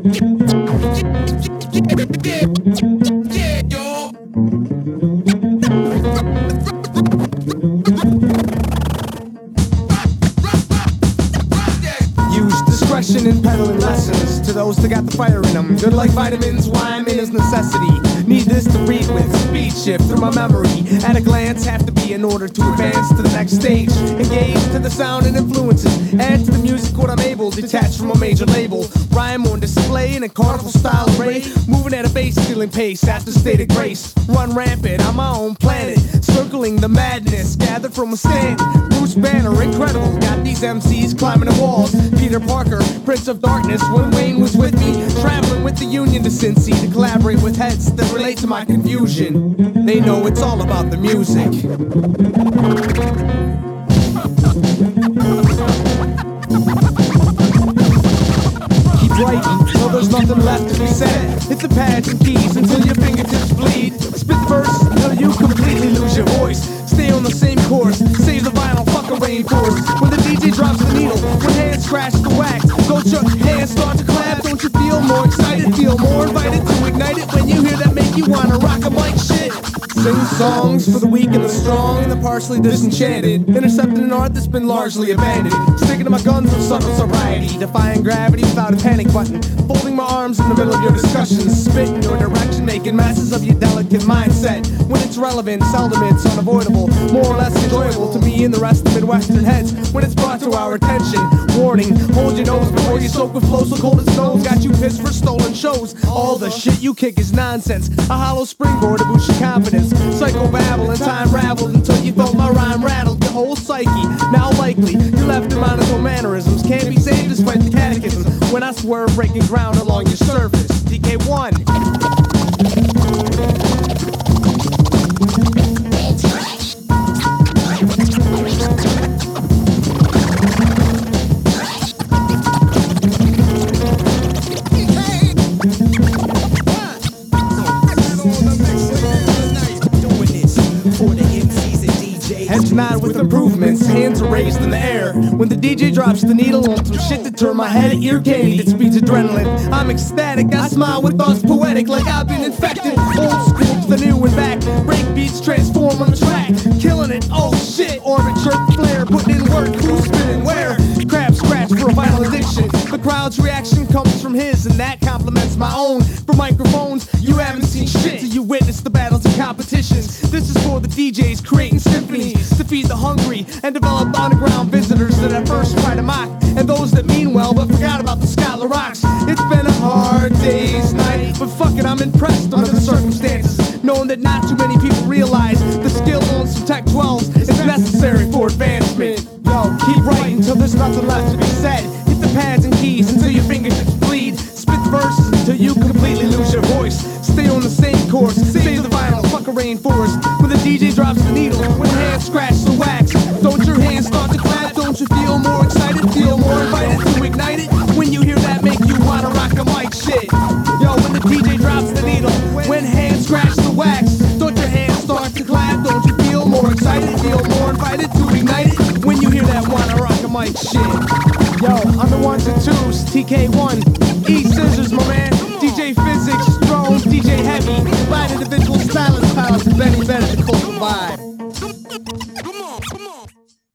In peddling lessons to those that got the fire in them. Good like vitamins, why I'm in is necessity. Need this to read with, speed shift through my memory. At a glance, have to be in order to advance to the next stage. Engage to the sound and influences. Add to the music what I'm able. Detached from a major label. Rhyme on display in a carnival style array. Moving at a bass, stealing pace after stated grace. Run rampant on my own planet. Circling the madness, gathered from a stand. Bruce Banner, incredible. Got these MCs climbing the walls. Peter Parker, Prince of Darkness, when Wayne was with me. Traveling with the Union to Cincy to collaborate with heads that relate to my confusion. They know it's all about the music. Keep writing till there's nothing left to be said. Hit the pads and keys until your fingertips bleed. Spit the verse until you completely lose your voice. Stay on the same course, save the vinyl, fuck a rainforest. When the DJ drops the needle, when hands scratch the wax, don't your hands start to clap? Don't you feel more excited, feel more invited to ignite it when you hear that make you wanna rock 'em like shit? Sing songs for the weak and the strong and the partially disenchanted. Intercepting an art that's been largely abandoned. Sticking to my guns of subtle sobriety. Defying gravity without a panic button. Folding my arms in the middle of your discussions. Spit in your direction, making masses of your delicate mindset. When it's relevant, seldom it's unavoidable. More or less enjoyable to me and the rest of Midwestern heads. When it's brought to our attention, warning, hold your nose before you soak with flow so cold as snow. Got you pissed for stolen shows. All the shit you kick is nonsense. A hollow springboard to boost your confidence. Psycho babble and time raveled until you thought my rhyme rattled your whole psyche. Now likely, you left in monotone mannerisms. Can't be saved despite the catechism. When I swerve, breaking ground along your surface. DK1. Heads nod with improvements, hands are raised in the air. When the DJ drops the needle on some shit that turn my head at ear candy that speeds adrenaline. I'm ecstatic, I smile with thoughts poetic like I've been infected. Old school to the new and back, break beats transform on the track. Killing it, oh shit, orbit shirt flare, putting in work, who's spinning where? Crab scratch for a vinyl addiction. The crowd's reaction comes from his and that complements my own. For microphones, you haven't seen shit till you witness the battles and competitions. This is for the DJs creating symphonies to feed the hungry and develop underground visitors that at first try to mock, and those that mean well but forgot about the Scotland rocks. It's been a hard day's night, but fuck it, I'm impressed under the circumstances, knowing that not too many people realize the skill on some Tech 12s is necessary for advancement. Yo, keep writing till there's nothing left to be said. Hit the pads and keys until your fingertips bleed. Spit the verses until you completely lose your voice. Stay on the same course, save the vinyl, fuck a rainforest. When the DJ drops the needle, when hands scratch the wax, don't your hands start to clap? Don't you feel more excited, feel more invited to ignite it? When you hear that make you wanna rock 'em like shit. Yo, when the DJ drops the needle, when hands scratch the wax, don't your hands start to clap? Don't you feel more excited, feel more invited to ignite it? When you hear that wanna rock 'em like shit. Yo, I'm the ones and twos, TK1, E Scissors, my man, DJ Physics, Drone, DJ Heavy, light individual stylist powers, and Benny Better to culture vibe.